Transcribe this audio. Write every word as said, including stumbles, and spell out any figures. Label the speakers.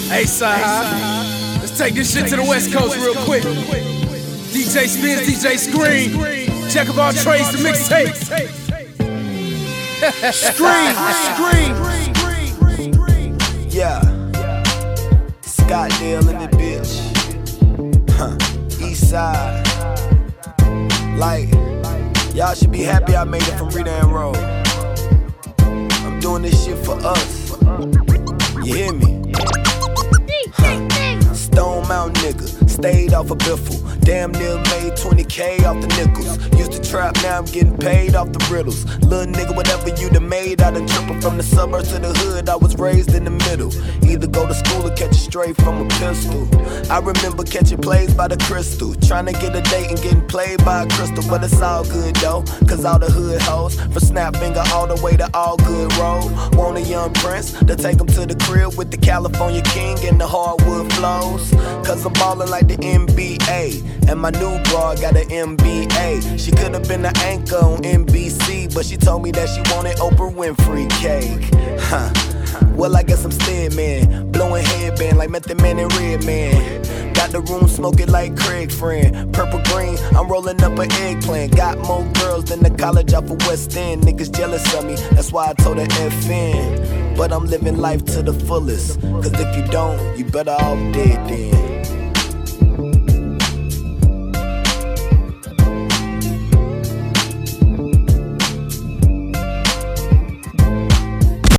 Speaker 1: Hey, side, let's take this shit to the West Coast real quick. D J Spins, D J Scream, Jack of all trades, the mixtape. Scream, scream.
Speaker 2: Yeah, Scottsdale in the bitch. Huh. East side. Like, y'all should be happy I made it from Redan Road. I'm doing this shit for us. You hear me? Huh. Stone Mountain nigga, stayed off a biffle. Damn near made twenty K off the nickels. Used to trap, now I'm getting paid off the riddles. Little nigga, whatever you done made, I done triple. From the suburbs to the hood, I was raised in the middle. Either go to school or catch a stray from a pistol. I remember catching plays by the crystal. Trying to get a date and getting played by a crystal. But it's all good though, cause all the hood hoes, from Snap Finger all the way to All Good Road, want a young prince to take him to the crib with the California King and the hardwood flows. Cause I'm ballin' like the N B A, and my new broad got an M B A. She could've been an anchor on N B C, but she told me that she wanted Oprah Winfrey cake. Huh. Well, I guess I'm stead man, blowing headband like Method Man and Red Man. Got the room smoking like Craig friend. Purple green, I'm rolling up an eggplant. Got more girls than the college off of West End. Niggas jealous of me, that's why I told her F N. But I'm living life to the fullest, cause if you don't, you better off dead then.